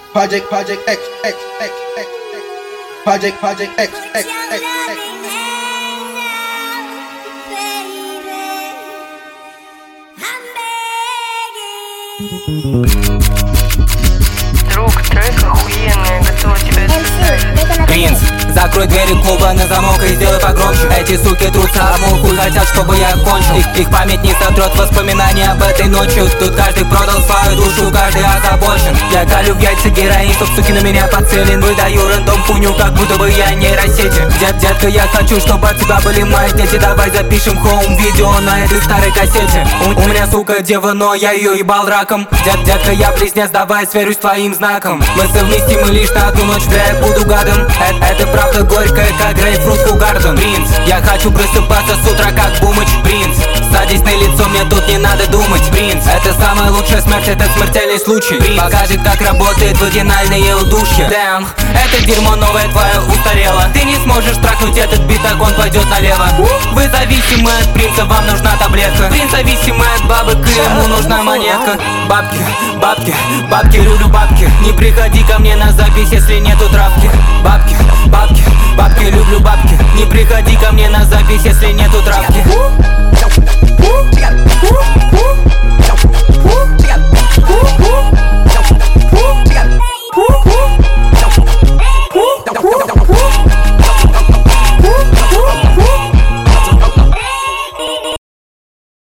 Project X. Project X. Друг, трек охуенный, готов тебя записать. Принц, закрой двери клуба на замок и сделай погромче. Эти суки трутся, а мой хуй хотят, чтобы я кончил. Их память не сотрет воспоминания об этой ночи. Тут каждый продал свою душу, каждый озабочен. Я колю в яйца героин, чтоб суки на меня подцелен. Выдаю рандом хуйню, как будто бы я нейросети. Детка, я хочу, чтобы от тебя были мои дети. Давай запишем хоум-видео на этой старой кассете. У меня сука дева, но я ее ебал раком. Детка, я близнец, давай сверюсь твоим знаком. Мы совместимы лишь на одну ночь, бля, я буду гадом. Это правда горькая, как грейпфрут Хугарден. Принц, я хочу просыпаться с утра, как Бумыч. Принц, садись на лицо, мне тут не надо думать. Принц, это самая лучшая смерть, это смертельный случай. Принц, покажет, как работает вагинальное удушье. Damn, это дерьмо новое твое устарело. Ты не сможешь трахнуть этот бит, так он пойдет налево. Вы зависимы от принца, вам нужна таблетка. Принц зависимый от бабок, и ему нужна монетка. Бабки, люблю бабки. Не приходи ко мне на запись, если нету травки. Бабки, люблю бабки. Не приходи ко мне на запись, если нету